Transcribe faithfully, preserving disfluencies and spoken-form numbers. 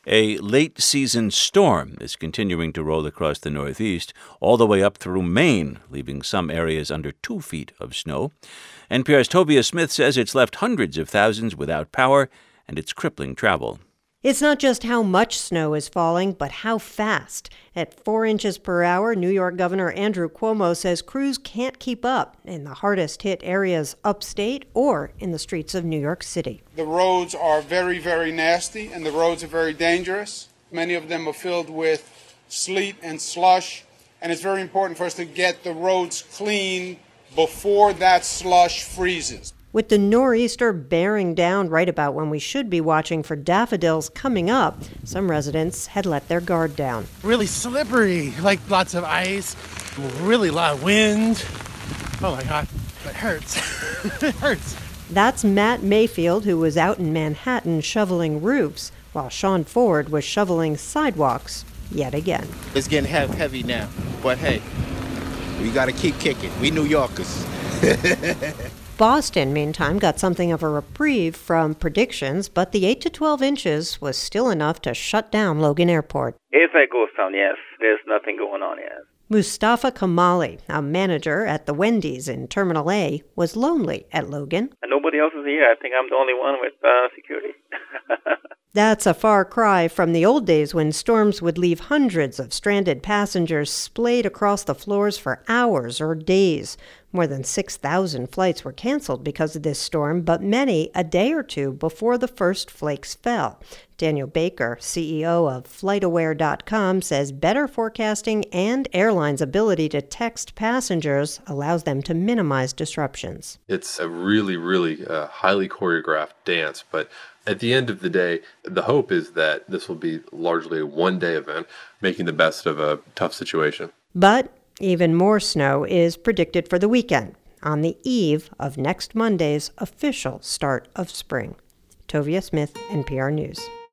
A late-season storm is continuing to roll across the Northeast, all the way up through Maine, leaving some areas under two feet of snow. N P R's Tovia Smith says it's left hundreds of thousands without power, and it's crippling travel. It's not just how much snow is falling, but how fast. At four inches per hour, New York Governor Andrew Cuomo says crews can't keep up in the hardest-hit areas upstate or in the streets of New York City. The roads are very, very nasty, and the roads are very dangerous. Many of them are filled with sleet and slush, and it's very important for us to get the roads clean before that slush freezes. With the nor'easter bearing down right about when we should be watching for daffodils coming up, some residents had let their guard down. Really slippery, like lots of ice, really loud wind. Oh my God, it hurts. It hurts. That's Matt Mayfield, who was out in Manhattan shoveling roofs, while Sean Ford was shoveling sidewalks yet again. It's getting he- heavy now, but hey, we got to keep kicking. We New Yorkers. Boston, meantime, got something of a reprieve from predictions, but the eight to twelve inches was still enough to shut down Logan Airport. If a ghost town, yes. There's nothing going on yet. Mustafa Kamali, a manager at the Wendy's in Terminal A, was lonely at Logan. And nobody else is here. I think I'm the only one with uh, security. That's a far cry from the old days when storms would leave hundreds of stranded passengers splayed across the floors for hours or days. More than six thousand flights were canceled because of this storm, but many a day or two before the first flakes fell. Daniel Baker, C E O of flight aware dot com, says better forecasting and airlines' ability to text passengers allows them to minimize disruptions. It's a really, really uh, highly choreographed dance, but at the end of the day, the hope is that this will be largely a one-day event, making the best of a tough situation. But even more snow is predicted for the weekend, on the eve of next Monday's official start of spring. Tovia Smith, N P R News.